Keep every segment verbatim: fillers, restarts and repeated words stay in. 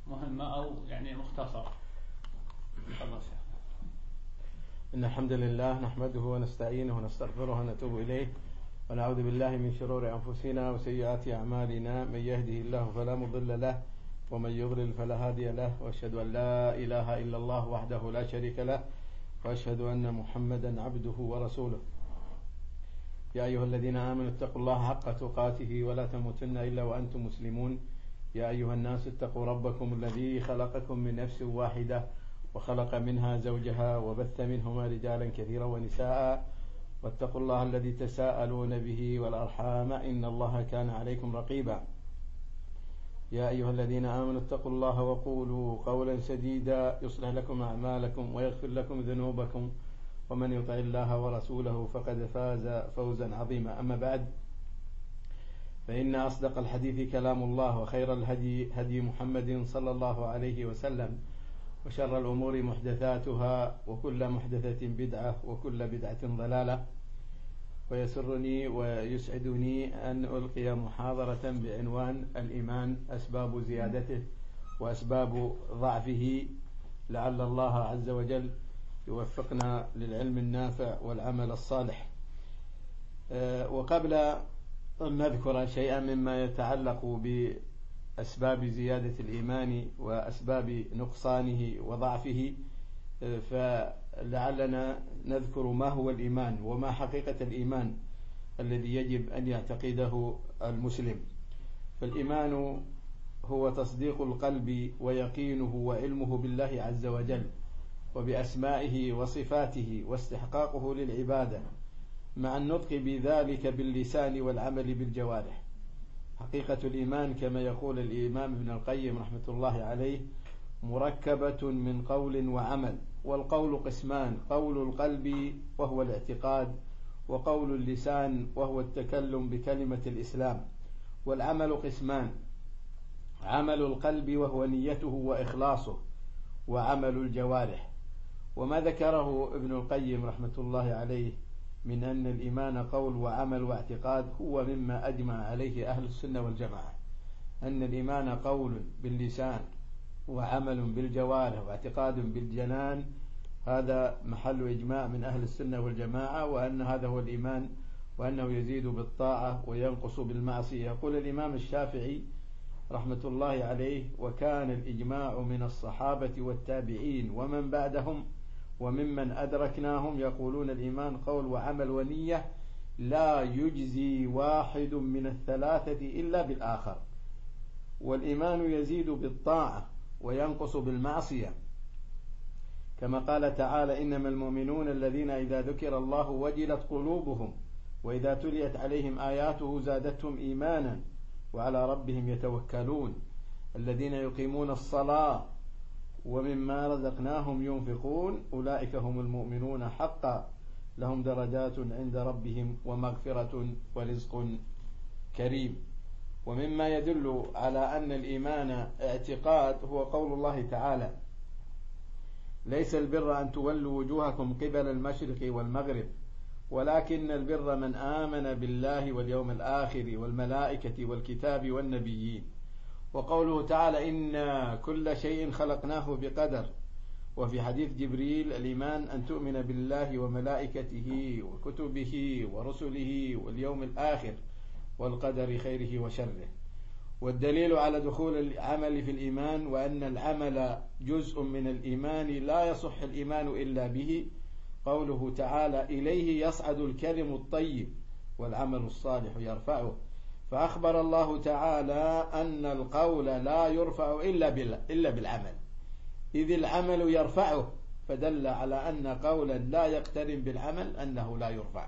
مهمة أو يعني مختصر. إن الحمد لله نحمده ونستعينه ونستغفره ونتوب إليه ونعوذ بالله من شرور أنفسنا وسيئات أعمالنا، من يهده الله فلا مضل له ومن يضلل فلا هادي له، وأشهد أن لا إله إلا الله وحده لا شريك له، وأشهد أن محمدا عبده ورسوله. يا أيها الذين آمنوا اتقوا الله حق تقاته ولا تموتن إلا وأنتم مسلمون. يا أيها الناس اتقوا ربكم الذي خلقكم من نفس واحدة وخلق منها زوجها وبث منهما رجالا كثيرا ونساء، واتقوا الله الذي تساءلون به والأرحام إن الله كان عليكم رقيبا. يا أيها الذين آمنوا اتقوا الله وقولوا قولا سديدا يصلح لكم أعمالكم ويغفر لكم ذنوبكم، ومن يطع الله ورسوله فقد فاز فوزا عظيما. أما بعد، فإن أصدق الحديث كلام الله، وخير الهدي هدي محمد صلى الله عليه وسلم، وشر الأمور محدثاتها، وكل محدثة بدعة، وكل بدعة ضلالة. ويسرني ويسعدني أن ألقي محاضرة بعنوان الإيمان، أسباب زيادته وأسباب ضعفه، لعل الله عز وجل يوفقنا للعلم النافع والعمل الصالح. وقبل أن نذكر شيئا مما يتعلق بأسباب زيادة الإيمان وأسباب نقصانه وضعفه، فلعلنا نذكر ما هو الإيمان وما حقيقة الإيمان الذي يجب أن يعتقده المسلم. فالإيمان هو تصديق القلب ويقينه وعلمه بالله عز وجل وبأسمائه وصفاته واستحقاقه للعبادة، مع النطق بذلك باللسان والعمل بالجوارح. حقيقة الإيمان كما يقول الإمام ابن القيم رحمة الله عليه مركبة من قول وعمل، والقول قسمان: قول القلب وهو الاعتقاد، وقول اللسان وهو التكلم بكلمة الإسلام، والعمل قسمان: عمل القلب وهو نيته وإخلاصه، وعمل الجوارح. وما ذكره ابن القيم رحمة الله عليه من أن الإيمان قول وعمل واعتقاد هو مما أجمع عليه أهل السنة والجماعة، أن الإيمان قول باللسان وعمل بالجوارح واعتقاد بالجنان، هذا محل إجماع من أهل السنة والجماعة، وأن هذا هو الإيمان، وأنه يزيد بالطاعة وينقص بالمعصية. يقول الإمام الشافعي رحمة الله عليه: وكان الإجماع من الصحابة والتابعين ومن بعدهم وممن أدركناهم يقولون الإيمان قول وعمل ونية، لا يجزي واحد من الثلاثة إلا بالآخر. والإيمان يزيد بالطاعة وينقص بالمعصية، كما قال تعالى: إنما المؤمنون الذين إذا ذكر الله وجلت قلوبهم وإذا تليت عليهم آياته زادتهم إيمانا وعلى ربهم يتوكلون الذين يقيمون الصلاة ومما رزقناهم ينفقون أولئك هم المؤمنون حقا لهم درجات عند ربهم ومغفرة ورزق كريم. ومما يدل على أن الإيمان اعتقاد هو قول الله تعالى: ليس البر أن تولوا وجوهكم قبل المشرق والمغرب ولكن البر من آمن بالله واليوم الآخر والملائكة والكتاب والنبيين. وقوله تعالى: إنا كل شيء خلقناه بقدر. وفي حديث جبريل: الإيمان أن تؤمن بالله وملائكته وكتبه ورسله واليوم الآخر والقدر خيره وشره. والدليل على دخول العمل في الإيمان وأن العمل جزء من الإيمان لا يصح الإيمان إلا به قوله تعالى: إليه يصعد الكلم الطيب والعمل الصالح يرفعه. فأخبر الله تعالى أن القول لا يرفع إلا بالعمل، إذ العمل يرفعه، فدل على أن قولا لا يقترن بالعمل أنه لا يرفع.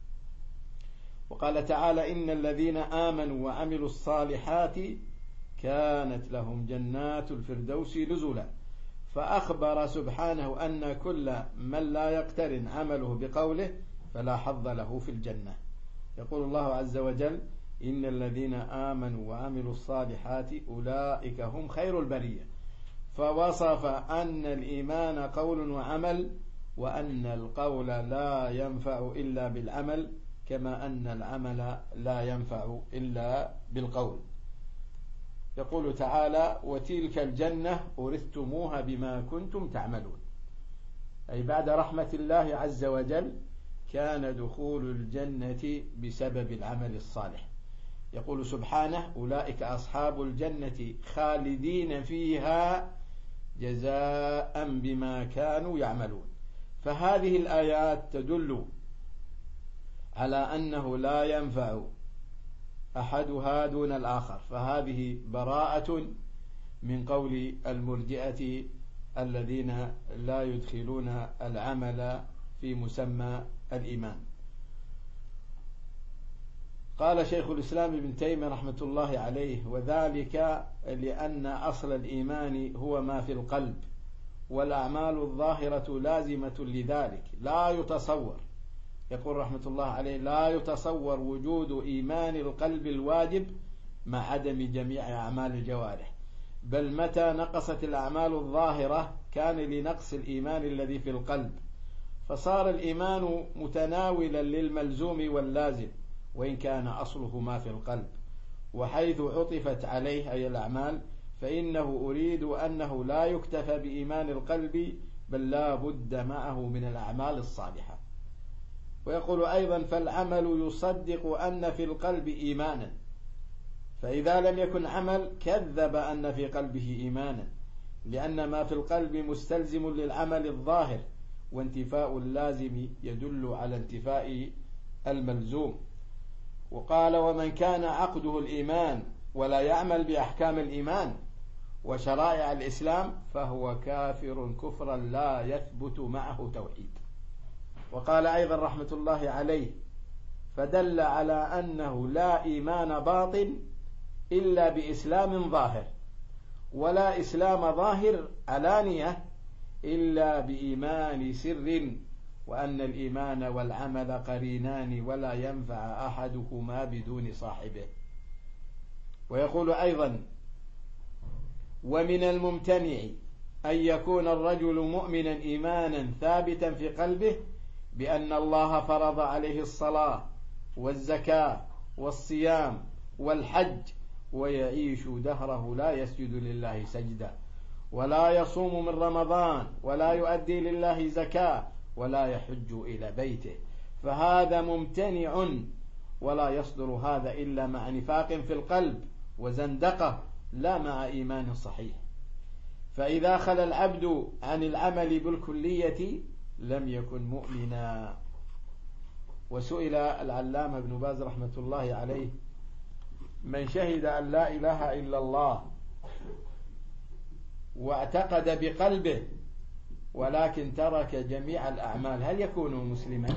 وقال تعالى: إن الذين آمنوا وعملوا الصالحات كانت لهم جنات الفردوس نزلا. فأخبر سبحانه أن كل من لا يقترن عمله بقوله فلا حظ له في الجنة. يقول الله عز وجل: إن الذين آمنوا وعملوا الصالحات أولئك هم خير البرية. فوصف أن الإيمان قول وعمل، وأن القول لا ينفع إلا بالعمل، كما أن العمل لا ينفع إلا بالقول. يقول تعالى: وتلك الجنة أورثتموها بما كنتم تعملون، أي بعد رحمة الله عز وجل كان دخول الجنة بسبب العمل الصالح. يقول سبحانه: أولئك أصحاب الجنة خالدين فيها جزاء بما كانوا يعملون. فهذه الآيات تدل على أنه لا ينفع أحدها دون الآخر، فهذه براءة من قول المرجئة الذين لا يدخلون العمل في مسمى الإيمان. قال شيخ الإسلام ابن تيمية رحمة الله عليه: وذلك لأن أصل الإيمان هو ما في القلب، والأعمال الظاهرة لازمة لذلك، لا يتصور، يقول رحمة الله عليه، لا يتصور وجود إيمان القلب الواجب مع عدم جميع أعمال الجوارح، بل متى نقصت الأعمال الظاهرة كان لنقص الإيمان الذي في القلب، فصار الإيمان متناولا للملزوم واللازم وإن كان أصله ما في القلب. وحيث عطفت عليه أي الأعمال فإنه أريد أنه لا يكتفى بإيمان القلب، بل لا بد معه من الأعمال الصالحة. ويقول أيضا: فالعمل يصدق أن في القلب إيمانا، فإذا لم يكن عمل كذب أن في قلبه إيمانا، لأن ما في القلب مستلزم للعمل الظاهر، وانتفاء اللازم يدل على انتفاء الملزوم. وقال: ومن كان عقده الإيمان ولا يعمل بأحكام الإيمان وشرائع الإسلام فهو كافر كفرا لا يثبت معه توحيد. وقال أيضا رحمة الله عليه: فدل على أنه لا إيمان باطن إلا بإسلام ظاهر، ولا إسلام ظاهر علانية إلا بإيمان سر، وأن الإيمان والعمل قرينان ولا ينفع أحدهما بدون صاحبه. ويقول أيضا: ومن الممتنع أن يكون الرجل مؤمنا إيمانا ثابتا في قلبه بأن الله فرض عليه الصلاة والزكاة والصيام والحج، ويعيش دهره لا يسجد لله سجدا، ولا يصوم من رمضان، ولا يؤدي لله زكاة، ولا يحج إلى بيته، فهذا ممتنع، ولا يصدر هذا إلا مع نفاق في القلب وزندقة، لا مع إيمان صحيح. فإذا خلى العبد عن العمل بالكلية لم يكن مؤمنا. وسئل العلامة ابن باز رحمة الله عليه: من شهد أن لا إله إلا الله واعتقد بقلبه ولكن ترك جميع الأعمال هل يكون مسلما؟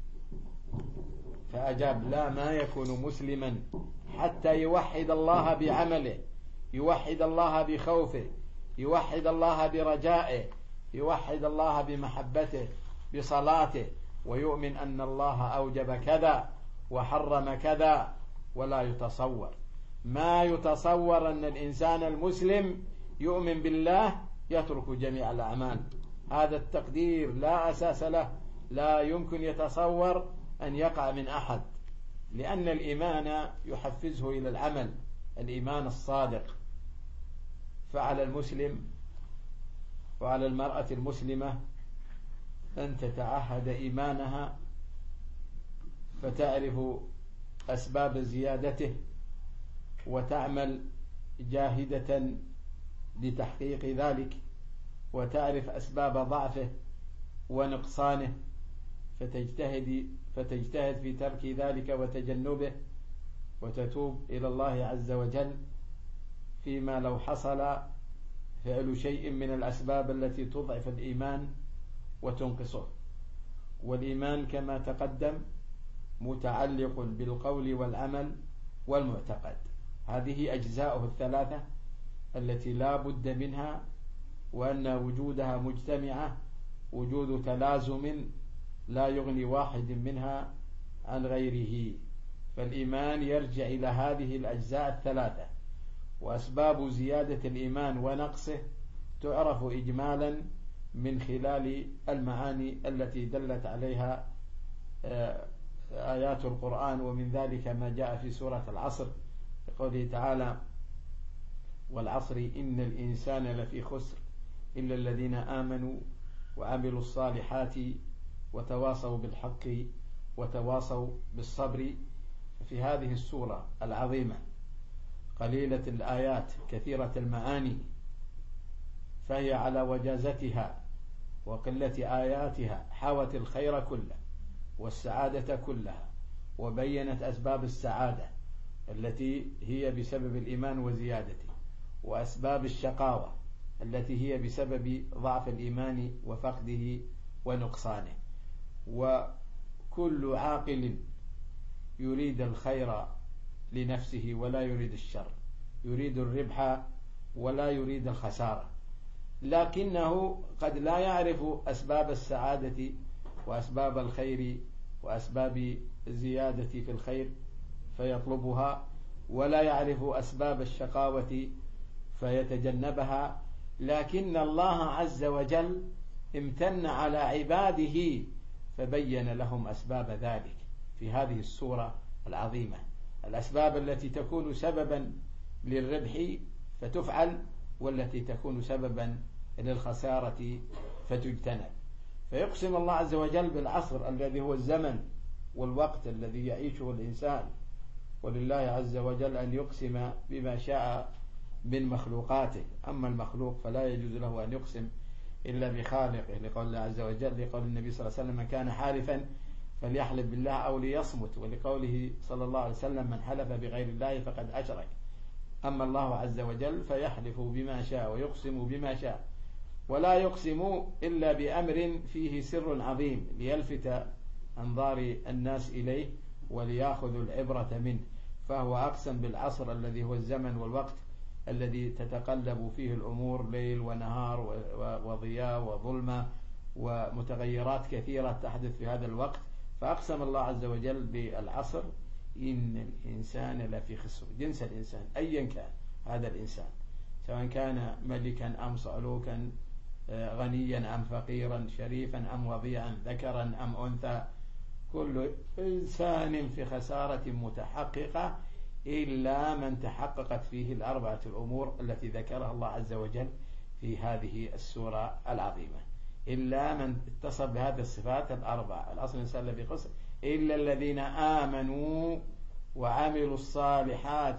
فأجاب: لا، ما يكون مسلما حتى يوحد الله بعمله، يوحد الله بخوفه، يوحد الله برجائه، يوحد الله بمحبته، بصلاته، ويؤمن أن الله أوجب كذا وحرم كذا. ولا يتصور ما يتصور أن الإنسان المسلم يؤمن بالله يترك جميع الأعمال، هذا التقدير لا أساس له، لا يمكن يتصور أن يقع من أحد، لأن الإيمان يحفزه إلى العمل، الإيمان الصادق. فعلى المسلم وعلى المرأة المسلمة أن تتعهد إيمانها فتعرف أسباب زيادته وتعمل جاهدة لتحقيق ذلك، وتعرف أسباب ضعفه ونقصانه فتجتهد فتجتهد في ترك ذلك وتجنبه، وتتوب إلى الله عز وجل فيما لو حصل فعل شيء من الأسباب التي تضعف الإيمان وتنقصه. والإيمان كما تقدم متعلق بالقول والعمل والمعتقد، هذه أجزاؤه الثلاثة التي لا بد منها، وأن وجودها مجتمعة وجود تلازم لا يغني واحد منها عن غيره. فالإيمان يرجع إلى هذه الأجزاء الثلاثة، وأسباب زيادة الإيمان ونقصه تعرف إجمالا من خلال المعاني التي دلت عليها آيات القرآن، ومن ذلك ما جاء في سورة العصر قوله تعالى: والعصر إن الإنسان لفي خسر إلا الذين آمنوا وعملوا الصالحات وتواصوا بالحق وتواصوا بالصبر. في هذه السورة العظيمة قليلة الآيات كثيرة المعاني، فهي على وجازتها وقلة آياتها حوت الخير كله والسعادة كلها، وبينت أسباب السعادة التي هي بسبب الإيمان وزيادته، وأسباب الشقاوة التي هي بسبب ضعف الإيمان وفقده ونقصانه. وكل عاقل يريد الخير لنفسه ولا يريد الشر، يريد الربح ولا يريد الخسارة، لكنه قد لا يعرف أسباب السعادة وأسباب الخير وأسباب الزيادة في الخير فيطلبها، ولا يعرف أسباب الشقاوة فيتجنبها. لكن الله عز وجل امتن على عباده فبين لهم أسباب ذلك في هذه السورة العظيمة، الأسباب التي تكون سببا للربح فتفعل، والتي تكون سببا للخسارة فتجتنب. فيقسم الله عز وجل بالعصر الذي هو الزمن والوقت الذي يعيشه الإنسان، ولله عز وجل أن يقسم بما شاء من مخلوقاته، أما المخلوق فلا يجوز له أن يقسم إلا بخالقه، لقول الله عز وجل، لقول النبي صلى الله عليه وسلم: من كان حالفا فليحلف بالله أو ليصمت، ولقوله صلى الله عليه وسلم: من حلف بغير الله فقد أشرك. أما الله عز وجل فيحلف بما شاء ويقسم بما شاء، ولا يقسم إلا بأمر فيه سر عظيم ليلفت أنظار الناس إليه وليأخذوا العبرة منه. فهو أقسم بالعصر الذي هو الزمن والوقت الذي تتقلب فيه الأمور ليل ونهار وضياء وظلمة ومتغيرات كثيرة تحدث في هذا الوقت. فأقسم الله عز وجل بالعصر إن الإنسان لفي خسر، جنس الإنسان أيا كان هذا الإنسان، سواء كان ملكا أم صعلوكا، غنيا أم فقيرا، شريفا أم وضيعا، ذكرا أم أنثى، كل إنسان في خسارة متحققة إلا من تحققت فيه الأربعة الأمور التي ذكرها الله عز وجل في هذه السورة العظيمة، إلا من اتصف بهذه الصفات الأربع. الأصل الإنسان الذي خسر إلا الذين آمنوا وعملوا الصالحات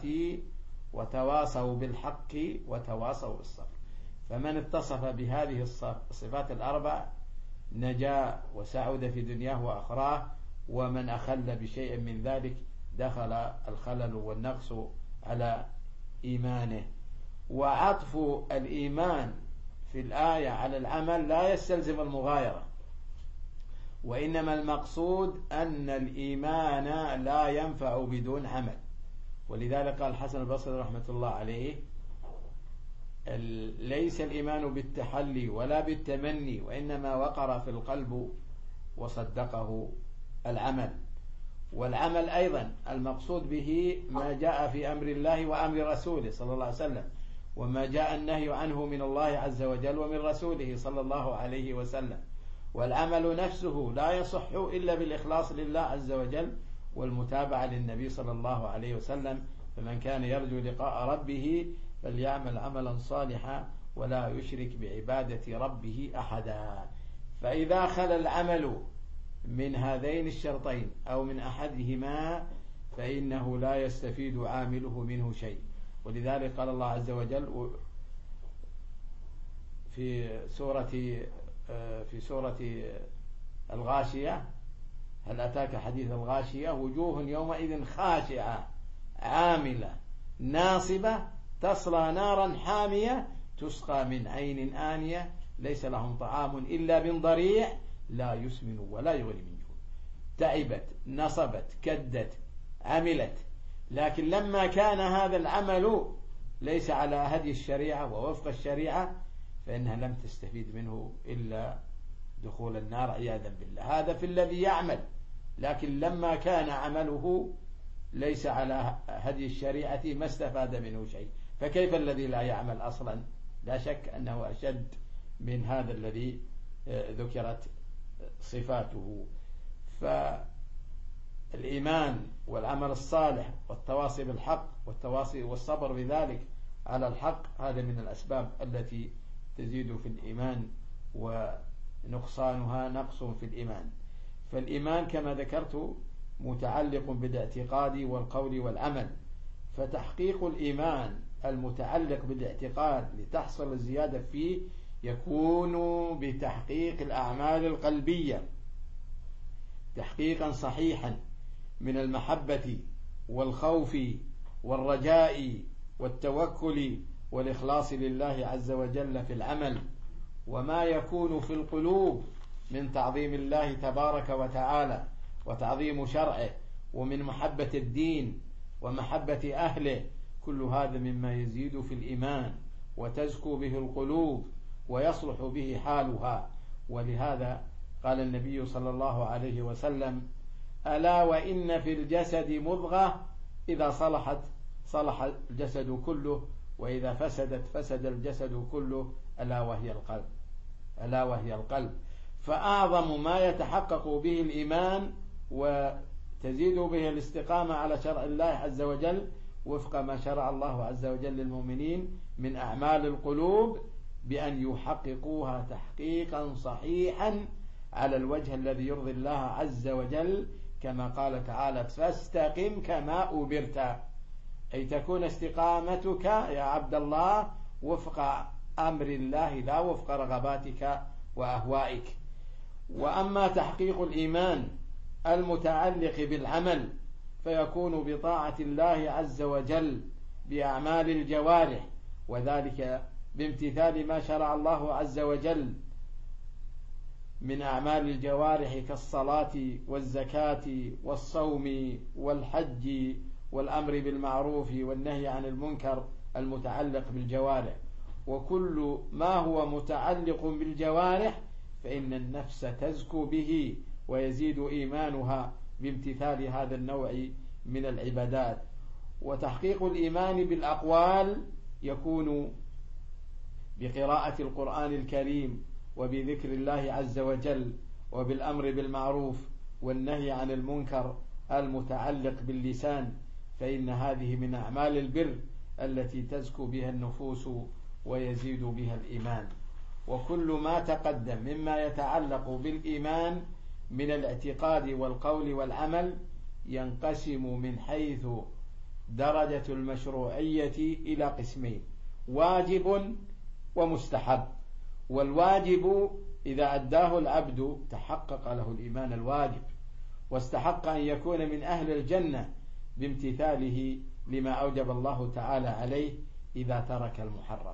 وتواصوا بالحق وتواصوا بالصبر. فمن اتصف بهذه الصفات الأربع نجا وسعد في دنياه وآخراه، ومن أخل بشيء من ذلك دخل الخلل والنقص على إيمانه. وعطف الإيمان في الآية على العمل لا يستلزم المغايرة، وإنما المقصود أن الإيمان لا ينفع بدون عمل. ولذلك قال الحسن البصري رحمة الله عليه: ليس الإيمان بالتحلي ولا بالتمني، وإنما وقر في القلب وصدقه العمل. والعمل أيضا المقصود به ما جاء في أمر الله وأمر رسوله صلى الله عليه وسلم، وما جاء النهي عنه من الله عز وجل ومن رسوله صلى الله عليه وسلم. والعمل نفسه لا يصح إلا بالإخلاص لله عز وجل والمتابعة للنبي صلى الله عليه وسلم. فمن كان يرجو لقاء ربه فليعمل عملا صالحا ولا يشرك بعبادة ربه أحدا. فإذا خلا العمل من هذين الشرطين أو من أحدهما فإنه لا يستفيد عامله منه شيء. ولذلك قال الله عز وجل في سورة في سورة الغاشية: هل أتاك حديث الغاشية وجوه يومئذ خاشعة عاملة ناصبة تصلى نارا حامية تسقى من عين آنية ليس لهم طعام إلا من ضريع لا يسمن ولا يغني من جوع. تعبت، نصبت، كدت، عملت، لكن لما كان هذا العمل ليس على هدي الشريعة ووفق الشريعة فإنها لم تستفيد منه إلا دخول النار عياذا بالله. هذا في الذي يعمل، لكن لما كان عمله ليس على هدي الشريعة ما استفاد منه شيء، فكيف الذي لا يعمل أصلا؟ لا شك أنه أشد من هذا الذي ذكرت صفاته. فالإيمان والعمل الصالح والتواصي بالحق والتواصي والصبر بذلك على الحق، هذا من الأسباب التي تزيد في الإيمان، ونقصانها نقص في الإيمان. فالإيمان كما ذكرت متعلق بالاعتقاد والقول والعمل، فتحقيق الإيمان المتعلق بالاعتقاد لتحصل الزيادة فيه يكون بتحقيق الأعمال القلبية تحقيقا صحيحا من المحبة والخوف والرجاء والتوكل والإخلاص لله عز وجل في العمل، وما يكون في القلوب من تعظيم الله تبارك وتعالى وتعظيم شرعه، ومن محبة الدين ومحبة أهله، كل هذا مما يزيد في الإيمان وتزكو به القلوب ويصلح به حالها. ولهذا قال النبي صلى الله عليه وسلم: ألا وإن في الجسد مضغة إذا صلحت صلح الجسد كله، وإذا فسدت فسد الجسد كله، ألا وهي القلب. ألا وهي القلب. فأعظم ما يتحقق به الإيمان وتزيد به الاستقامة على شرع الله عز وجل وفق ما شرع الله عز وجل للمؤمنين من أعمال القلوب، بأن يحققوها تحقيقا صحيحا على الوجه الذي يرضي الله عز وجل، كما قال تعالى: فاستقم كما أمرت، أي تكون استقامتك يا عبد الله وفق أمر الله لا وفق رغباتك وأهوائك. وأما تحقيق الإيمان المتعلق بالعمل فيكون بطاعة الله عز وجل بأعمال الجوارح، وذلك بامتثال ما شرع الله عز وجل من أعمال الجوارح كالصلاة والزكاة والصوم والحج والأمر بالمعروف والنهي عن المنكر المتعلق بالجوارح. وكل ما هو متعلق بالجوارح فإن النفس تزكو به ويزيد إيمانها بامتثال هذا النوع من العبادات. وتحقيق الإيمان بالأقوال يكون بقراءة القرآن الكريم وبذكر الله عز وجل وبالأمر بالمعروف والنهي عن المنكر المتعلق باللسان، فإن هذه من أعمال البر التي تزكو بها النفوس ويزيد بها الإيمان. وكل ما تقدم مما يتعلق بالإيمان من الاعتقاد والقول والعمل ينقسم من حيث درجة المشروعية إلى قسمين: واجب ومستحب. والواجب إذا أداه العبد تحقق له الإيمان الواجب، واستحق أن يكون من أهل الجنة بامتثاله لما أوجب الله تعالى عليه إذا ترك المحرم.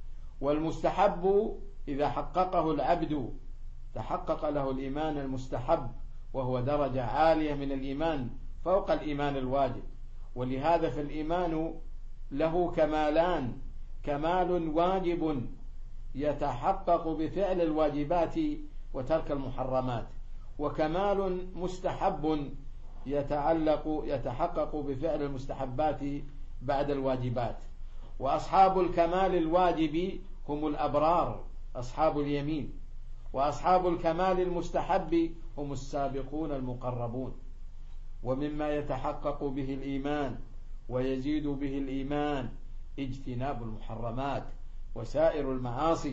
والمستحب إذا حققه العبد تحقق له الإيمان المستحب، وهو درجة عالية من الإيمان فوق الإيمان الواجب. ولهذا فالإيمان له كمالان: كمال واجب يتحقق بفعل الواجبات وترك المحرمات، وكمال مستحب يتعلق يتحقق بفعل المستحبات بعد الواجبات. وأصحاب الكمال الواجب هم الأبرار أصحاب اليمين، وأصحاب الكمال المستحب هم السابقون المقربون. ومما يتحقق به الإيمان ويزيد به الإيمان اجتناب المحرمات وسائر المعاصي،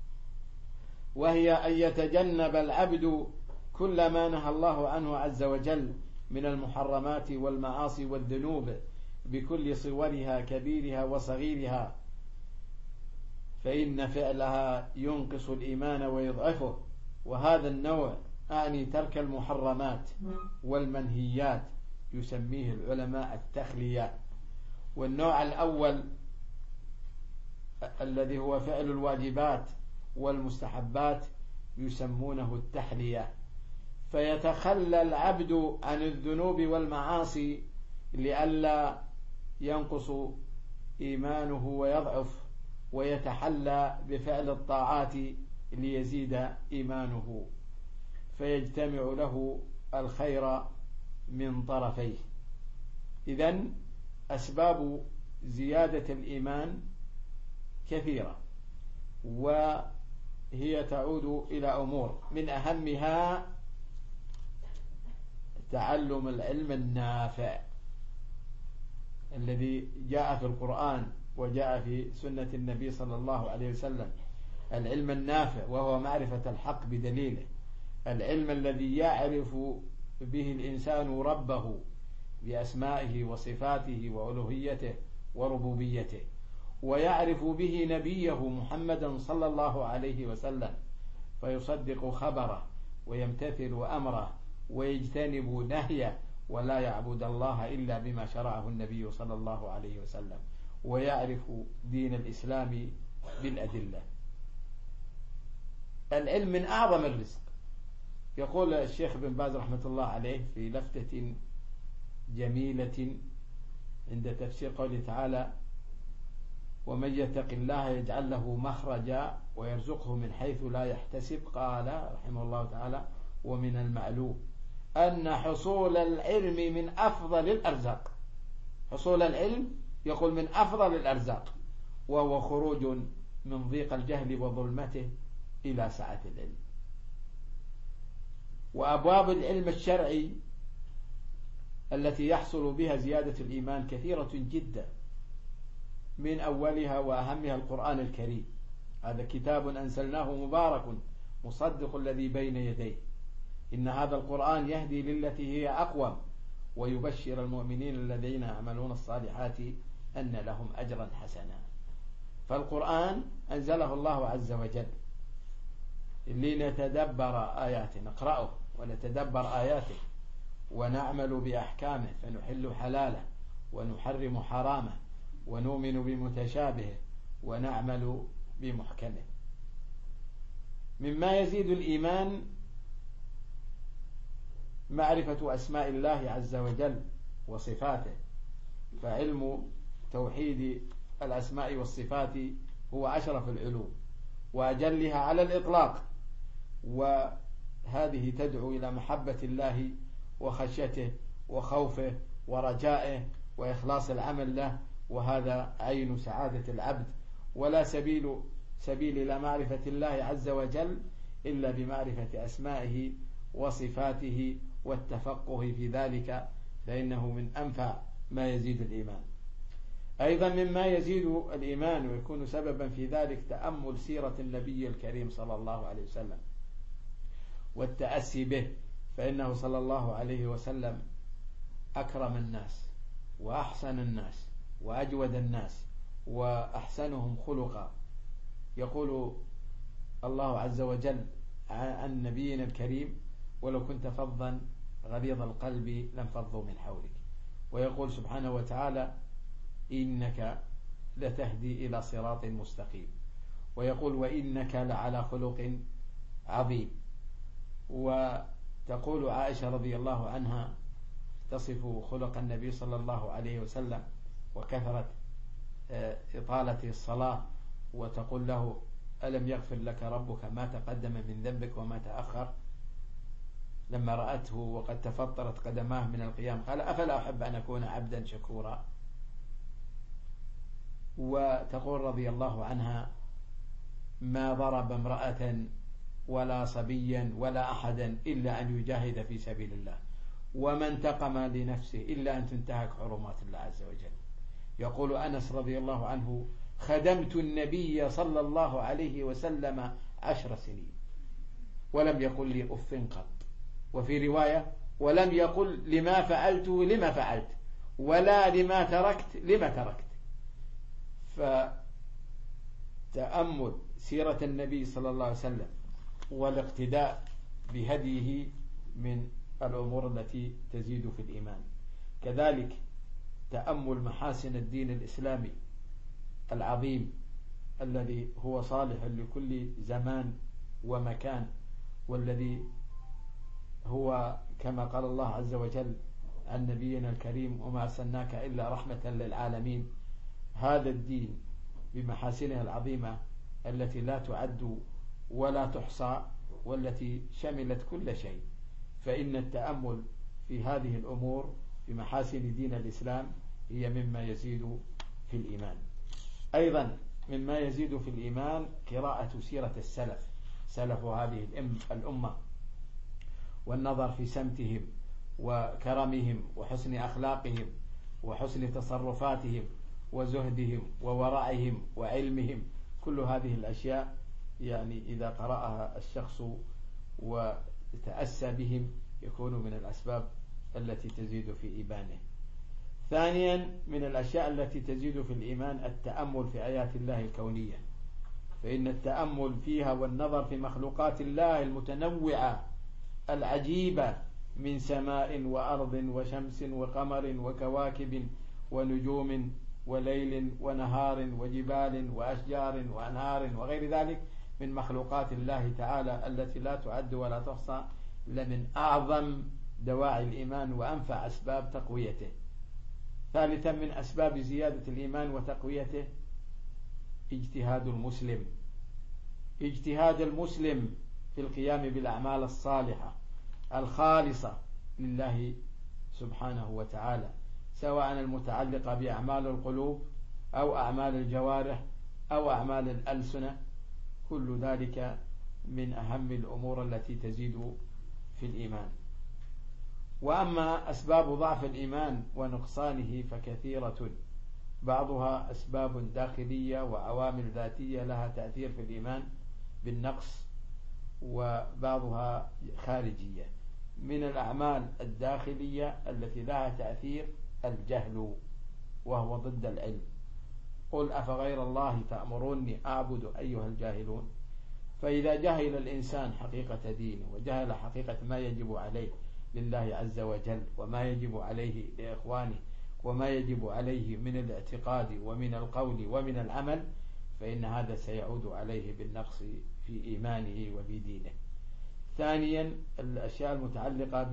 وهي أن يتجنب العبد كل ما نهى الله عنه عز وجل من المحرمات والمعاصي والذنوب بكل صورها كبيرها وصغيرها، فإن فعلها ينقص الإيمان ويضعفه. وهذا النوع أعني ترك المحرمات والمنهيات يسميه العلماء التخلية. والنوع الأول الذي هو فعل الواجبات والمستحبات يسمونه التحلية. فيتخلى العبد عن الذنوب والمعاصي لئلا ينقص إيمانه ويضعف، ويتحلى بفعل الطاعات ليزيد إيمانه، فيجتمع له الخير من طرفيه. إذن أسباب زيادة الإيمان كثيرة، وهي تعود إلى أمور من أهمها تعلم العلم النافع الذي جاء في القرآن وجاء في سنة النبي صلى الله عليه وسلم: العلم النافع وهو معرفة الحق بدليله، العلم الذي يعرف به الإنسان ربه بأسمائه وصفاته وألوهيته وربوبيته، ويعرف به نبيه محمدا صلى الله عليه وسلم فيصدق خبره ويمتثل أمره ويجتنب نهيه، ولا يعبد الله إلا بما شرعه النبي صلى الله عليه وسلم، ويعرف دين الإسلام بالأدلة. العلم من أعظم الرزق. يقول الشيخ بن باز رحمة الله عليه في لفتة جميلة عند تفسير قوله تعالى: ومن يتق الله يجعل له مخرجا ويرزقه من حيث لا يحتسب، قال رحمه الله تعالى: ومن المعلوم أن حصول العلم من أفضل الأرزاق. حصول العلم يقول من أفضل الأرزاق، وهو خروج من ضيق الجهل وظلمته إلى سعة العلم. وأبواب العلم الشرعي التي يحصل بها زيادة الإيمان كثيرة جدا، من أولها وأهمها القرآن الكريم. هذا كتاب أنزلناه مبارك مصدق الذي بين يديه، إن هذا القرآن يهدي للتي هي أقوم ويبشر المؤمنين الذين يعملون الصالحات أن لهم أجرا حسنا. فالقرآن أنزله الله عز وجل لنتدبر آياته، نقرأه ونتدبر آياته ونعمل بأحكامه، فنحل حلاله ونحرم حرامه ونؤمن بمتشابهه ونعمل بمحكمه. مما يزيد الإيمان معرفة أسماء الله عز وجل وصفاته، فعلم توحيد الأسماء والصفات هو أشرف العلوم وأجلها على الإطلاق، وهذه تدعو إلى محبة الله وخشيته وخوفه ورجائه وإخلاص العمل له، وهذا عين سعادة العبد. ولا سبيل سبيل إلى معرفة الله عز وجل إلا بمعرفة أسمائه وصفاته والتفقه في ذلك، فإنه من أنفع ما يزيد الإيمان. أيضا مما يزيد الإيمان ويكون سببا في ذلك تأمل سيرة النبي الكريم صلى الله عليه وسلم والتأسي به، فإنه صلى الله عليه وسلم أكرم الناس وأحسن الناس وأجود الناس وأحسنهم خلقا. يقول الله عز وجل عن نبينا الكريم: ولو كنت فظا غليظ القلب لانفضوا من حولك. ويقول سبحانه وتعالى: إنك لتهدي إلى صراط مستقيم. ويقول: وإنك لعلى خلق عظيم. وتقول عائشة رضي الله عنها تصف خلق النبي صلى الله عليه وسلم وكثرة إطالة الصلاة، وتقول له: ألم يغفر لك ربك ما تقدم من ذنبك وما تأخر؟ لما رأته وقد تفطرت قدماه من القيام قال: أفلا أحب أن أكون عبدا شكورا. وتقول رضي الله عنها: ما ضرب امرأة ولا صبيا ولا أحدا إلا أن يجاهد في سبيل الله، وما انتقم لنفسه إلا أن تنتهك حرمات الله عز وجل. يقول أنس رضي الله عنه: خدمت النبي صلى الله عليه وسلم عشر سنين ولم يقل لي أف قط. وفي رواية: ولم يقل لما فعلته لما فعلت، ولا لما تركت لما تركت. فتأمل سيرة النبي صلى الله عليه وسلم والاقتداء بهديه من الأمور التي تزيد في الإيمان. كذلك تأمل محاسن الدين الإسلامي العظيم الذي هو صالح لكل زمان ومكان، والذي هو كما قال الله عز وجل عن نبينا الكريم: وما أرسلناك إلا رحمة للعالمين. هذا الدين بمحاسنها العظيمة التي لا تعد ولا تحصى والتي شملت كل شيء. فإن التأمل في هذه الأمور بمحاسن دين الإسلام هي مما يزيد في الإيمان. أيضا مما يزيد في الإيمان قراءة سيرة السلف، سلف هذه الأمة، والنظر في سمتهم وكرمهم وحسن أخلاقهم وحسن تصرفاتهم وزهدهم وورعهم وعلمهم. كل هذه الأشياء يعني إذا قرأها الشخص وتأسى بهم يكون من الأسباب التي تزيد في إيمانه. ثانيا من الأشياء التي تزيد في الإيمان التأمل في آيات الله الكونية، فإن التأمل فيها والنظر في مخلوقات الله المتنوعة العجيبة من سماء وأرض وشمس وقمر وكواكب ونجوم وليل ونهار وجبال وأشجار وأنهار وغير ذلك من مخلوقات الله تعالى التي لا تعد ولا تحصى لمن أعظم دواعي الإيمان وأنفع أسباب تقويته. ثالثا من أسباب زيادة الإيمان وتقويته اجتهاد المسلم، اجتهاد المسلم في القيام بالأعمال الصالحة الخالصة لله سبحانه وتعالى، سواء المتعلقة بأعمال القلوب أو أعمال الجوارح أو أعمال الألسنة، كل ذلك من أهم الأمور التي تزيد في الإيمان. وأما أسباب ضعف الإيمان ونقصانه فكثيرة، بعضها أسباب داخلية وعوامل ذاتية لها تأثير في الإيمان بالنقص، وبعضها خارجية. من الأعمال الداخلية التي لها تأثير الجهل وهو ضد العلم. قل أفغير الله تأمروني أعبد أيها الجاهلون. فإذا جهل الإنسان حقيقة دينه وجهل حقيقة ما يجب عليه لله عز وجل وما يجب عليه لإخوانه وما يجب عليه من الاعتقاد ومن القول ومن العمل، فإن هذا سيعود عليه بالنقص في إيمانه وفي دينه. ثانيا الأشياء المتعلقة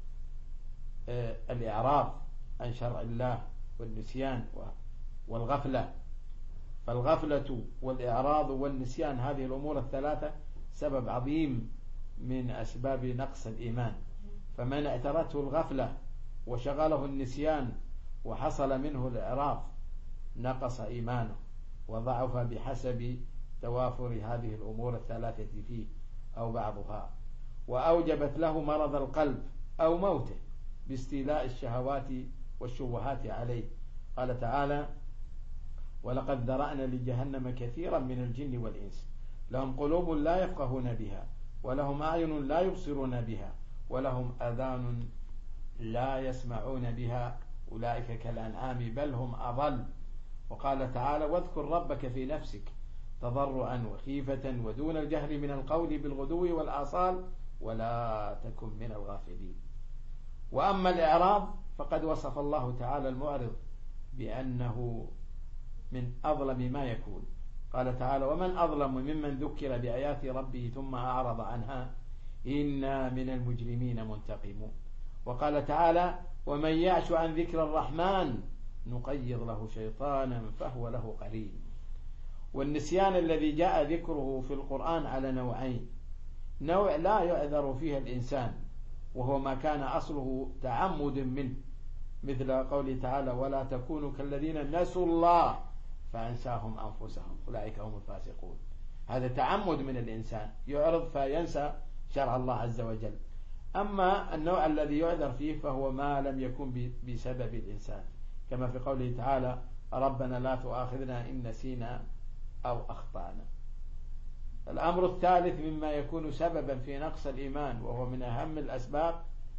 بالإعراض عن شرع الله والنسيان والغفلة. فالغفلة والإعراض والنسيان هذه الأمور الثلاثة سبب عظيم من أسباب نقص الإيمان. فمن اعترته الغفلة وشغله النسيان وحصل منه الإعراض نقص إيمانه وضعف بحسب توافر هذه الأمور الثلاثة فيه أو بعضها، وأوجبت له مرض القلب أو موته باستيلاء الشهوات والشبهات عليه. قال تعالى: ولقد ذرأنا لجهنم كثيرا من الجن والإنس لهم قلوب لا يفقهون بها ولهم أعين لا يبصرون بها ولهم آذان لا يسمعون بها أولئك كالأنعام بل هم أضل. وقال تعالى: واذكر ربك في نفسك تضرعا وخيفة ودون الجهر من القول بالغدو والآصال ولا تكن من الغافلين. وأما الإعراض فقد وصف الله تعالى المعرض بأنه من أظلم ما يكون. قال تعالى: ومن أظلم ممن ذكر بآيات ربه ثم أعرض عنها إنا من المجرمين منتقمون. وقال تعالى: ومن يعش عن ذكر الرحمن نقيض له شيطانا فهو له قرين. والنسيان الذي جاء ذكره في القرآن على نوعين: نوع لا يعذر فيه الإنسان وهو ما كان أصله تعمد منه، مثل قوله تعالى: ولا تكونوا كالذين نسوا الله فأنساهم أنفسهم أولئك هم الفاسقون. هذا تعمد من الإنسان، يعرض فينسى شرع الله عز وجل. أما النوع الذي يعذر فيه فهو ما لم يكن بسبب الإنسان، كما في قوله تعالى: ربنا لا تؤاخذنا إن نسينا أو أخطأنا. الأمر الثالث مما يكون سببا في نقص الإيمان وهو من أهم الأسباب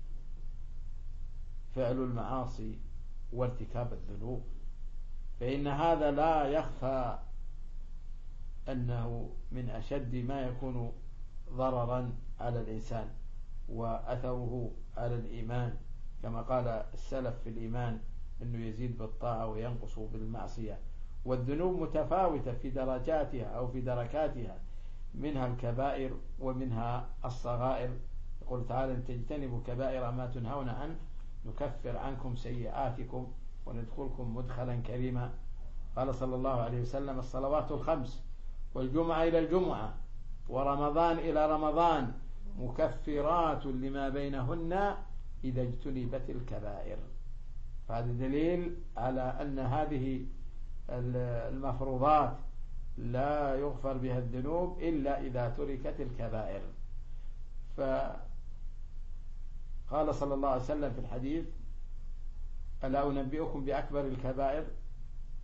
فعل المعاصي وارتكاب الذنوب. فإن هذا لا يخفى أنه من أشد ما يكون ضررا على الإنسان وأثره على الإيمان، كما قال السلف في الإيمان أنه يزيد بالطاعة وينقص بالمعصية. والذنوب متفاوتة في درجاتها أو في دركاتها، منها الكبائر ومنها الصغائر. يقول تعالى: إن تجتنبوا كبائر ما تنهون عنه نكفر عنكم سيئاتكم وندخلكم مدخلا كريما. قال صلى الله عليه وسلم: الصلوات الخمس والجمعة إلى الجمعة ورمضان إلى رمضان مكفرات لما بينهن إذا اجتنبت الكبائر. فهذا دليل على أن هذه المفروضات لا يغفر بها الذنوب إلا إذا تركت الكبائر. فقال صلى الله عليه وسلم في الحديث: ألا أنبئكم بأكبر الكبائر؟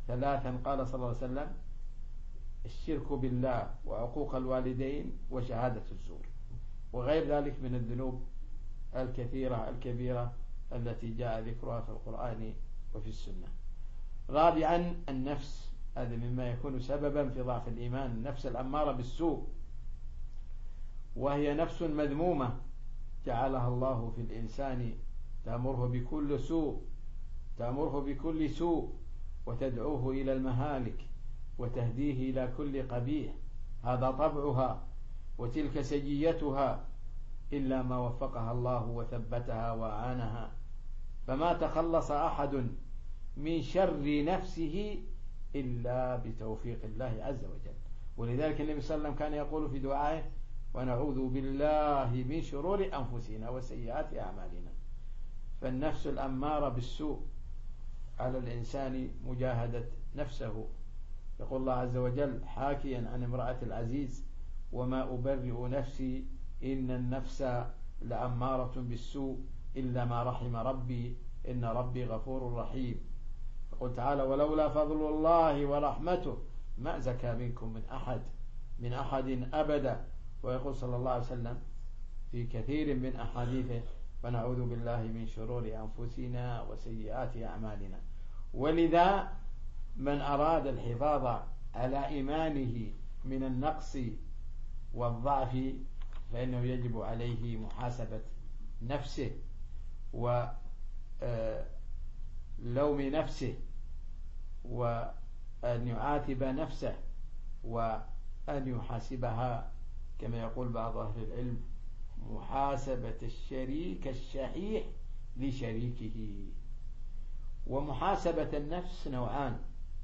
ثلاثا قال صلى الله عليه وسلم: الشرك بالله وعقوق الوالدين وشهادة الزور، وغير ذلك من الذنوب الكثيرة الكبيرة التي جاء ذكرها في القرآن وفي السنة. رابعا النفس، هذا مما يكون سببا في ضعف الإيمان، النفس الأمارة بالسوء، وهي نفس مذمومة جعلها الله في الإنسان تأمره بكل سوء تأمره بكل سوء وتدعوه إلى المهالك وتهديه إلى كل قبيح. هذا طبعها وتلك سجيتها، إلا ما وفقها الله وثبتها وأعانها. فما تخلص أحد من شر نفسه إلا بتوفيق الله عز وجل. ولذلك النبي صلى الله عليه وسلم كان يقول في دعائه: ونعوذ بالله من شرور أنفسنا وسيئات أعمالنا. فالنفس الأمارة بالسوء على الإنسان مجاهدة نفسه. يقول الله عز وجل حاكيا عن امرأة العزيز: وما أبرئ نفسي إن النفس لأمارة بالسوء إلا ما رحم ربي إن ربي غفور رحيم. يقول تعالى: ولولا فضل الله ورحمته ما زكى منكم من أحد من أحد أبدا. ويقول صلى الله عليه وسلم في كثير من أحاديثه: ونعوذ بالله من شرور أنفسنا وسيئات أعمالنا. ولذا من أراد الحفاظ على إيمانه من النقص والضعف فإنه يجب عليه محاسبة نفسه ولوم نفسه، وأن يعاتب نفسه، وأن يحاسبها كما يقول بعض أهل العلم: محاسبة الشريك الشحيح لشريكه. ومحاسبة النفس نوعان: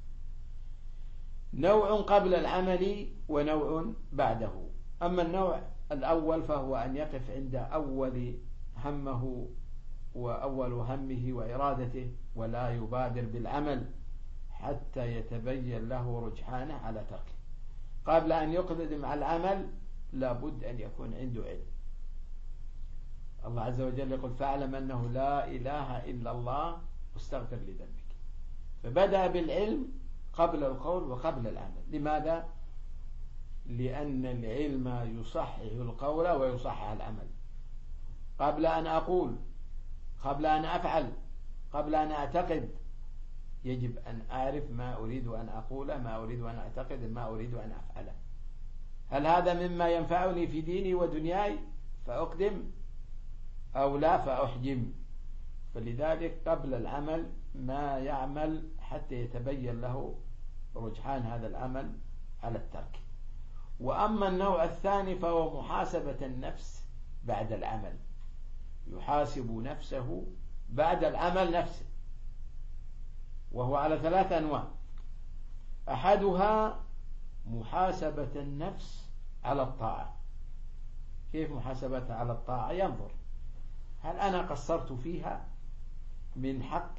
نوع قبل العمل ونوع بعده. أما النوع الأول فهو أن يقف عند أول همه وأول همه وإرادته ولا يبادر بالعمل حتى يتبين له رجحانه على تركه. قبل أن يقدم على العمل لابد أن يكون عنده علم. الله عز وجل يقول: فاعلم أنه لا إله إلا الله واستغفر لذنبك. فبدأ بالعلم قبل القول وقبل العمل. لماذا؟ لأن العلم يصحح القول ويصحح العمل. قبل أن أقول، قبل أن أفعل، قبل أن أعتقد، يجب أن أعرف ما أريد أن أقوله، ما أريد أن أعتقد، ما أريد أن أفعله. هل هذا مما ينفعني في ديني ودنياي فأقدم أو لا فأحجم؟ فلذلك قبل العمل ما يعمل حتى يتبين له رجحان هذا العمل على الترك. وأما النوع الثاني فهو محاسبة النفس بعد العمل، يحاسب نفسه بعد العمل نفسه، وهو على ثلاث أنواع. أحدها محاسبة النفس على الطاعة. كيف محاسبتها على الطاعة؟ ينظر: هل أنا قصرت فيها من حق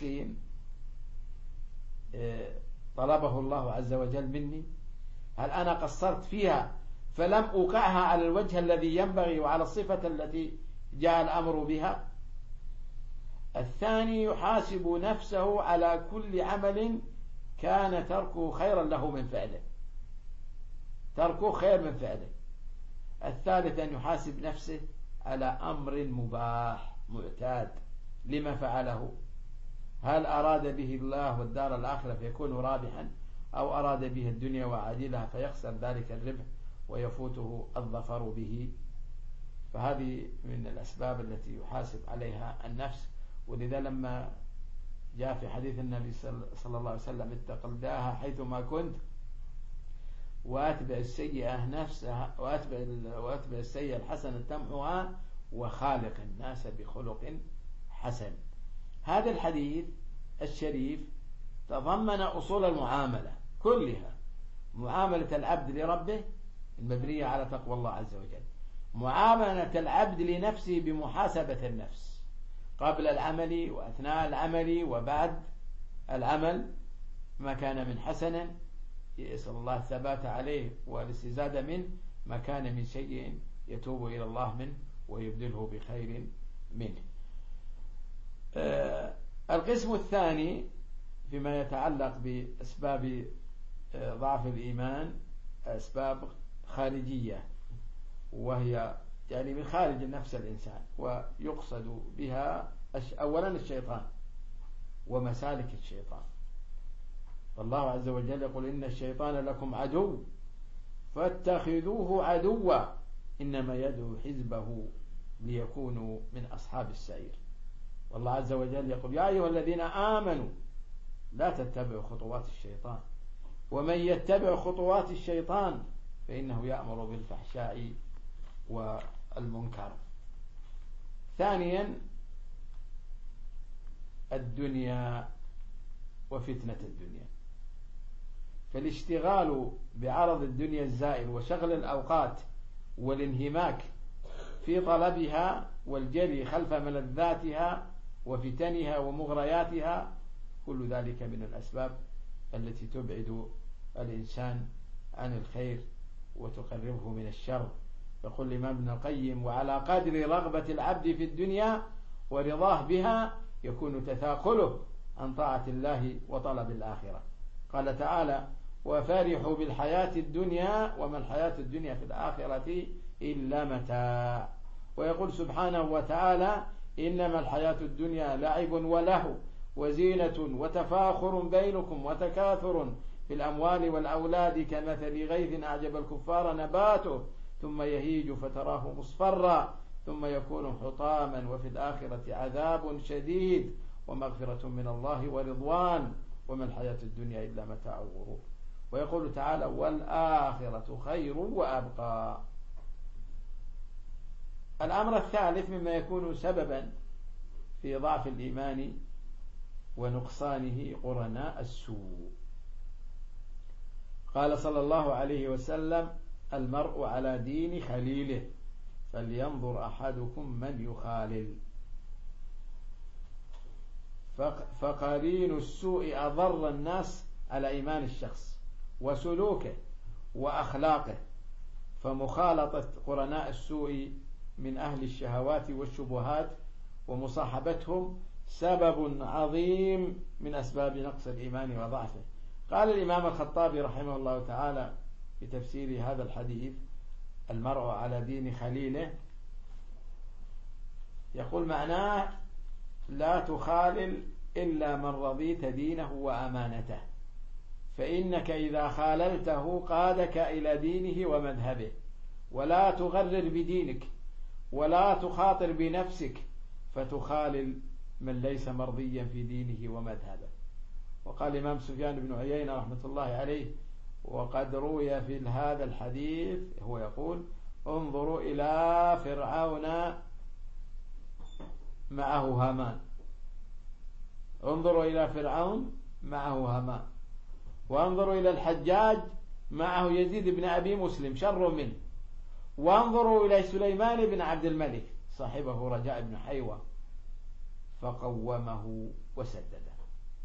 طلبه الله عز وجل مني؟ هل أنا قصرت فيها فلم أوقعها على الوجه الذي ينبغي وعلى الصفة التي جاء الأمر بها؟ الثاني يحاسب نفسه على كل عمل كان تركه خيرا له من فعله، تركه خير من فعله. الثالث أن يحاسب نفسه على أمر مباح معتاد لما فعله، هل أراد به الله والدار الآخرة فيكون رابحا، أو أراد به الدنيا وعاجلها فيخسر ذلك الربح ويفوته الظفر به. فهذه من الأسباب التي يحاسب عليها النفس. ولذا لما جاء في حديث النبي صلى الله عليه وسلم: اتق الداها حيثما كنت وأتبع السيئة نفسها وأتبع, وأتبع السيئة الحسنة تمحها وخالق الناس بخلق حسن. هذا الحديث الشريف تضمن أصول المعاملة كلها: معاملة العبد لربه المبنية على تقوى الله عز وجل، معاملة العبد لنفسه بمحاسبة النفس قبل العمل وأثناء العمل وبعد العمل، ما كان من حسن يسأل الله الثبات عليه والاستزادة منه، ما كان من شيء يتوب إلى الله منه ويبدله بخير منه. آه القسم الثاني فيما يتعلق بأسباب ضعف الإيمان أسباب خارجية، وهي يعني من خارج نفس الإنسان، ويقصد بها أولا الشيطان ومسالك الشيطان. فالله عز وجل يقول إن الشيطان لكم عدو فاتخذوه عدوا إنما يدعو حزبه ليكونوا من أصحاب السعير. والله عز وجل يقول يا أيها الذين آمنوا لا تتبعوا خطوات الشيطان ومن يتبع خطوات الشيطان فإنه يأمر بالفحشاء والمنكر. ثانيا الدنيا وفتنة الدنيا، فالاشتغال بعرض الدنيا الزائل وشغل الأوقات والانهماك في طلبها والجري خلف ملذاتها وفتنها ومغرياتها كل ذلك من الأسباب التي تبعد الإنسان عن الخير وتقربه من الشر. يقول الإمام ابن القيم وعلى قدر رغبة العبد في الدنيا ورضاه بها يكون تثاقله عن طاعة الله وطلب الآخرة. قال تعالى وفرحوا بالحياة الدنيا وما الحياة الدنيا في الآخرة إلا متاع. ويقول سبحانه وتعالى إنما الحياة الدنيا لعب ولهو وزينة وتفاخر بينكم وتكاثر في الأموال والأولاد كمثل غيث أعجب الكفار نباته ثم يهيج فتراه مصفرا ثم يكون حطاما وفي الآخرة عذاب شديد ومغفرة من الله ورضوان وما الحياة الدنيا إلا متاع الغرور. ويقول تعالى والآخرة خير وأبقى. الأمر الثالث مما يكون سببا في ضعف الإيمان ونقصانه قرناء السوء. قال صلى الله عليه وسلم المرء على دين خليله فلينظر أحدكم من يخالل. فقرين السوء أضر الناس على إيمان الشخص وسلوكه وأخلاقه، فمخالطة قرناء السوء من أهل الشهوات والشبهات ومصاحبتهم سبب عظيم من أسباب نقص الإيمان وضعفه. قال الإمام الخطابي رحمه الله تعالى في تفسير هذا الحديث المرء على دين خليله، يقول معناه لا تخالل إلا من رضيت دينه وأمانته، فإنك إذا خاللته قادك إلى دينه ومذهبه، ولا تغرر بدينك ولا تخاطر بنفسك فتخالل من ليس مرضيا في دينه ومذهبه. وقال الإمام سفيان بن عيينة رحمة الله عليه وقد روي في هذا الحديث هو يقول انظروا إلى فرعون معه هامان، انظروا إلى فرعون معه هامان، وانظروا إلى الحجاج معه يزيد بن أبي مسلم شر منه، وانظروا إلى سليمان بن عبد الملك صاحبه رجاء بن حيوة فقومه وسدده.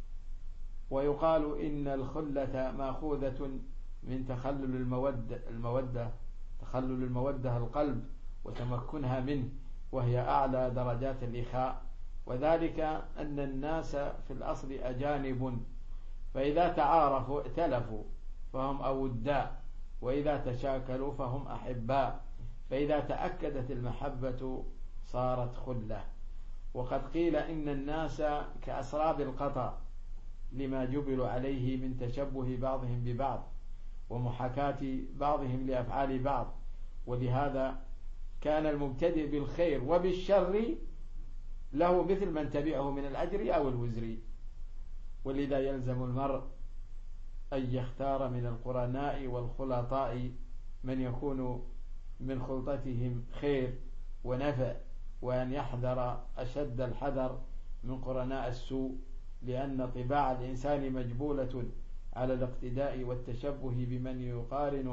ويقال إن الخلة مأخوذة من تخلل المودة, المودة تخلل المودة القلب وتمكنها منه، وهي أعلى درجات الإخاء، وذلك أن الناس في الأصل أجانب، فإذا تعارفوا ائتلفوا فهم أوداء، وإذا تشاكلوا فهم أحباء، فإذا تأكدت المحبة صارت خلة. وقد قيل إن الناس كأسراب القطع لما جبلوا عليه من تشبه بعضهم ببعض ومحاكاة بعضهم لأفعال بعض، ولهذا كان المبتدئ بالخير وبالشر له مثل من تبعه من الأجر أو الوزر. ولذا يلزم المرء أن يختار من القرناء والخلطاء من يكون من خلطتهم خير ونفع، وأن يحذر أشد الحذر من قرناء السوء، لأن طباع الإنسان مجبولة على الاقتداء والتشبه بمن يقارنه.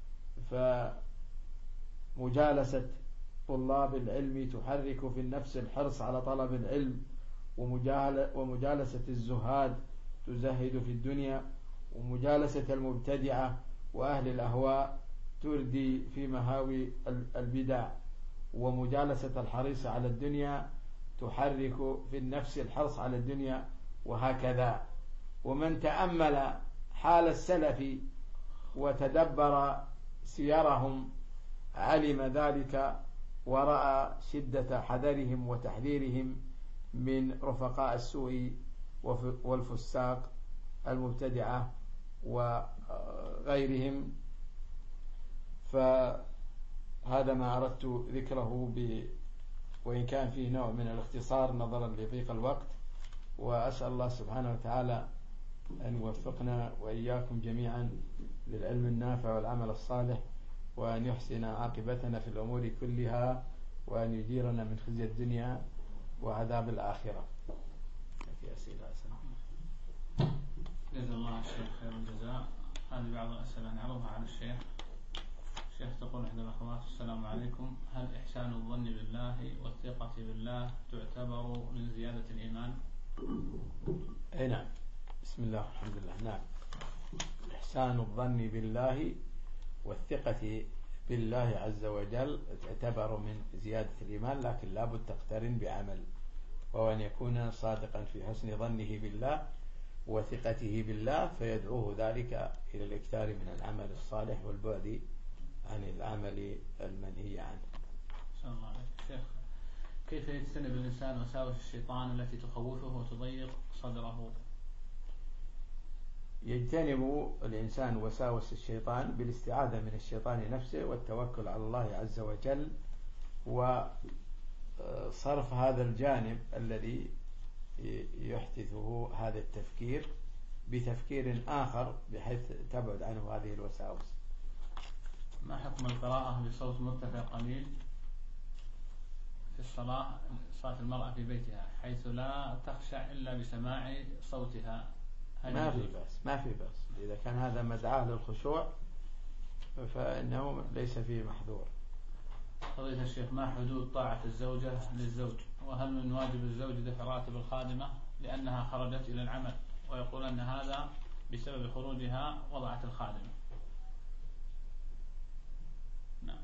فمجالسة طلاب العلم تحرك في النفس الحرص على طلب العلم، ومجالسة الزهاد تزهد في الدنيا، ومجالسة المبتدعة وأهل الأهواء تردي في مهاوي البدع، ومجالسة الحريص على الدنيا تحرك في النفس الحرص على الدنيا، وهكذا. ومن تأمل حال السلف وتدبر سيرهم علم ذلك ورأى شدة حذرهم وتحذيرهم من رفقاء السوء والفساق المبتدعة وغيرهم. فهذا ما أردت ذكره ب وإن كان فيه نوع من الاختصار نظرا لضيق الوقت، وأسأل الله سبحانه وتعالى أن يوفقنا وإياكم جميعا للعلم النافع والعمل الصالح، وأن يحسن عاقبتنا في الأمور كلها، وأن يجيرنا من خزي الدنيا وعذاب الآخرة. في أسئلة أسئلة. جزا الله الشيخ خير الجزاء. هذه بعض الأسئلة نعرضها على الشيخ. الشيخ تقول إحدى الأخوات: السلام عليكم، هل إحسان الظن بالله والثقة بالله تعتبر من زيادة الإيمان؟ أي نعم. بسم الله والحمد لله. نعم، إحسان الظن بالله والثقة بالله عز وجل تعتبر من زيادة الإيمان، لكن لابد تقترن بعمل، وهو أن يكون صادقا في حسن ظنه بالله وثقته بالله، فيدعوه ذلك إلى الإكثار من العمل الصالح والبعد عن العمل المنهي عنه. صلى الله عليه شيخ، كيف يجتنب الإنسان وساوس الشيطان التي تخوفه وتضيق صدره؟ يجتنب الإنسان وساوس الشيطان بالاستعاذة من الشيطان نفسه والتوكل على الله عز وجل، وصرف هذا الجانب الذي يحدثه هذا التفكير بتفكير آخر بحيث تبعد عنه هذه الوساوس. ما حكم القراءة بصوت مرتفع قليل في الصلاة، صلاة المرأة في بيتها، حيث لا تخشع إلا بسماع صوتها؟ ما في بأس، ما في بأس، إذا كان هذا مدعاة للخشوع فإنه ليس فيه محظور. فضيلة الشيخ، ما حدود طاعة الزوجة للزوج؟ وهل من واجب الزوج دفع راتب الخادمة لأنها خرجت إلى العمل، ويقول أن هذا بسبب خروجها وضعت الخادمة؟ نعم.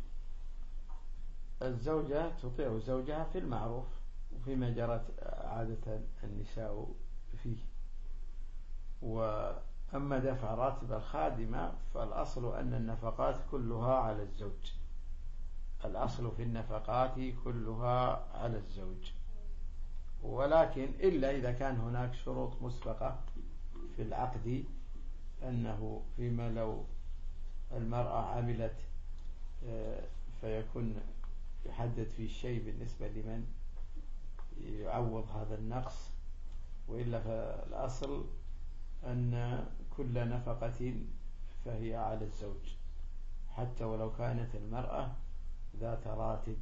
الزوجة تطيع زوجها في المعروف وفيما جرت عادة النساء فيه، وأما دفع راتب الخادمة فالأصل أن النفقات كلها على الزوج، الأصل في النفقات كلها على الزوج، ولكن إلا إذا كان هناك شروط مسبقة في العقد، أنه فيما لو المرأة عملت فيكون يحدد في شيء بالنسبة لمن يعوض هذا النقص، وإلا فالأصل أن كل نفقة فهي على الزوج، حتى ولو كانت المرأة ذات راتب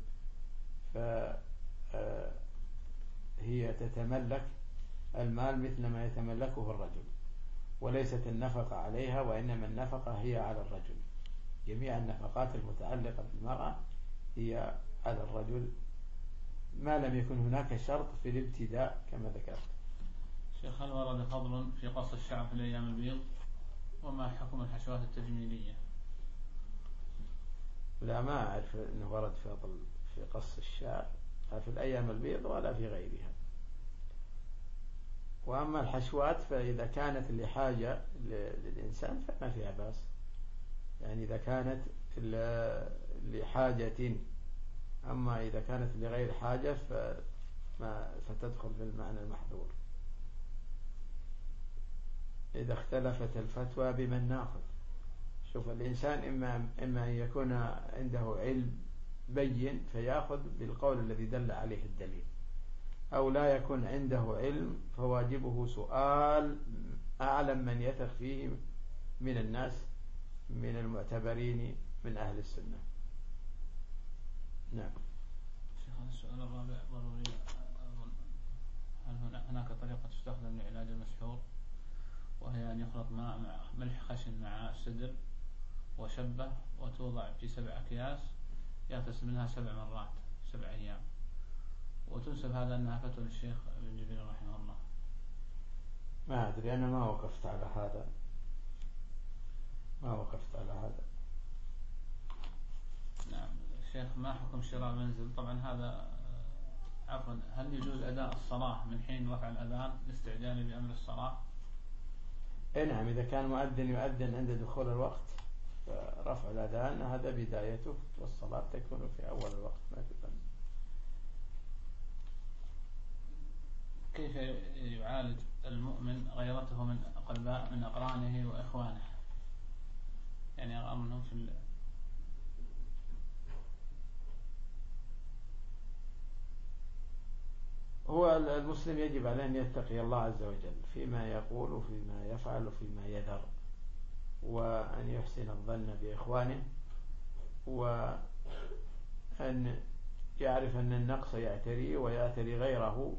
فهي تتملك المال مثل ما يتملكه الرجل، وليست النفقة عليها، وإنما النفقة هي على الرجل. جميع النفقات المتعلقة بالمرأة هي على الرجل ما لم يكن هناك شرط في الابتداء كما ذكرت. شيخ، هل ورد فضل في قص الشعر في الأيام البيض؟ وما حكم الحشوات التجميلية؟ لا، ما أعرف أنه ورد فضل في قص الشعر في الأيام البيض ولا في غيرها. وأما الحشوات فإذا كانت لحاجة للإنسان فما فيها بأس، يعني إذا كانت لحاجة، أما إذا كانت لغير حاجة فما فتدخل في المعنى المحظور. إذا اختلفت الفتوى بمن ناخذ. شوف، الإنسان إما, إما أن يكون عنده علم بين فيأخذ بالقول الذي دل عليه الدليل، أو لا يكون عنده علم فواجبه سؤال أعلم من يثق فيه من الناس من المعتبرين من أهل السنة. نعم. شيخ، السؤال الرابع ضروري أظن. هل هناك طريقة تستخدم لعلاج المسحور، وهي أن يخلط ماء مع ملح خشن مع سدر وشبة وتوضع في سبع أكياس يغتسل منها سبع مرات سبع أيام، وتنسب هذا أنها فتوى للشيخ ابن جبير رحمه الله؟ ما أدري، أنا ما وقفت على هذا، ما وقفت على هذا. نعم. شيخ، ما حكم شراء منزل؟ طبعا هذا عفوا، هل يجوز أداء الصلاة من حين رفع الأذان لاستعجال بأمر الصلاة؟ إيه نعم، إذا كان مؤذن يؤذن عند دخول الوقت رفع الأذان هذا بدايته، والصلاة تكون في أول الوقت ما تتم. كيف يعالج المؤمن غيرته من أقرباء من أقرانه وإخوانه؟ يعني يرى منهم في ال... هو المسلم يجب عليه أن يتقي الله عز وجل فيما يقول وفيما يفعل وفيما يذر، وأن يحسن الظن بإخوانه، وأن يعرف أن النقص يعتري ويعتري غيره،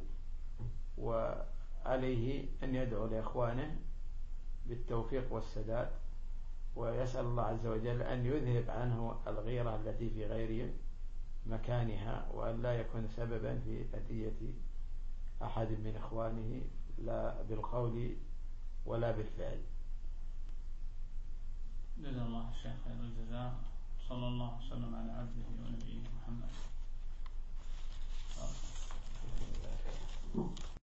وعليه أن يدعو لإخوانه بالتوفيق والسداد، ويسأل الله عز وجل أن يذهب عنه الغيرة التي في غير مكانها، وأن لا يكون سببا في أذية أحد من إخوانه لا بالقول ولا بالفعل. جزا الله الشيخ خير الجزاء، صلى الله وسلم على عبده